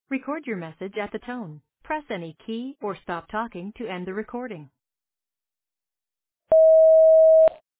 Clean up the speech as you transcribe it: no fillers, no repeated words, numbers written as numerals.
Record your message at the tone. Press any key or stop talking to end the recording.